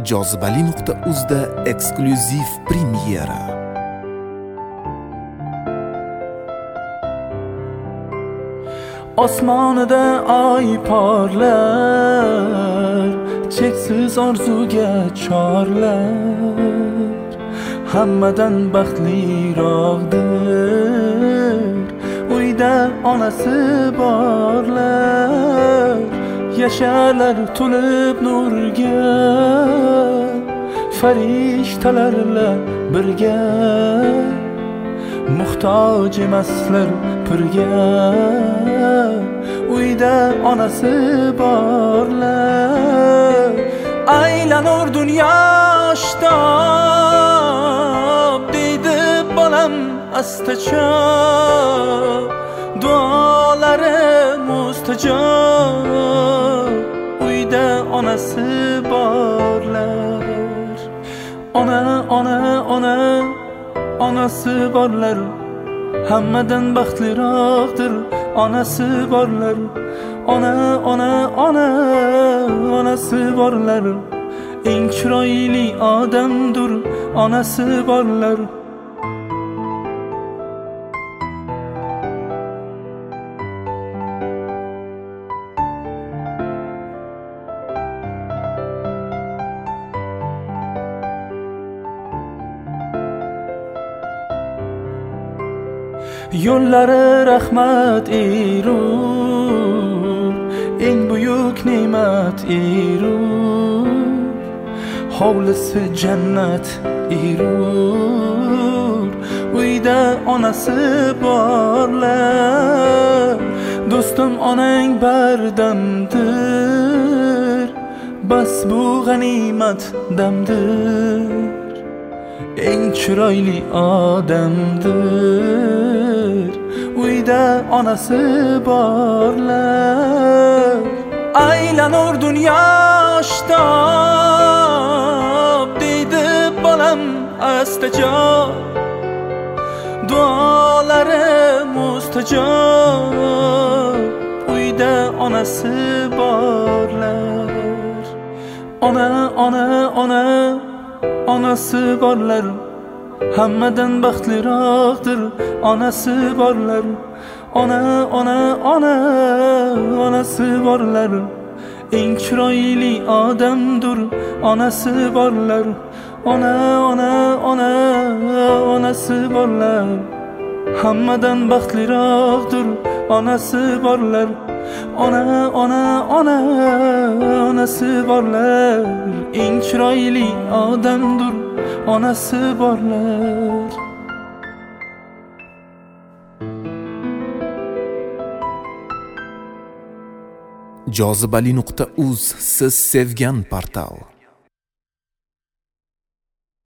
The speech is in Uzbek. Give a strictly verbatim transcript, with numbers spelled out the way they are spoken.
jozibali nuqta uz da eksklyuziv premyera. Osmonida oy porlar, cheksiz orzuga chorlar. Hammadan baxtliroqdir uyda onasi borlar. Yasharlar to'lib nurga, farishtalarla birga. Muhtoj emaslar purga, uyda onasi borlar. Aylanur dunyo shtob, deydi bolam asta-chop. Duolari mustajob, uyda onasi borlar. Ona, ona, ona, onasi borlar. Hammadan baxtliroqdir onasi borlar. Ona, ona, ona, onasi borlar. Eng chiroyli odamdir onasi borlar. Yo'llari rahmat erur, eng buyuk ne'mat erur. Hovlisi jannat erur, uyda onasi borlar. Do'stim onang bardamdir, bas bu g'animat damdir. Eng chiroyli odamdir, uyda onasi borlar. Aylanur dunyo shtob, deydi bolam asta-chop. Duolari mustajob, uyda onasi borlar. Ona, ona, ona, onasi borlar. Hammadan baxtliroqdir onasi borlar. Ona, ona, ona, onasi borlar. Eng chiroyli odamdir onasi borlar. Ona, ona, ona, onasi borlar. Hammadan baxtliroqdir onasi borlar. Ona, ona, ona, onasi borlar. Eng chiroyli odamdir onasi borlar. jozibali nuqta uz siz sevgan portal.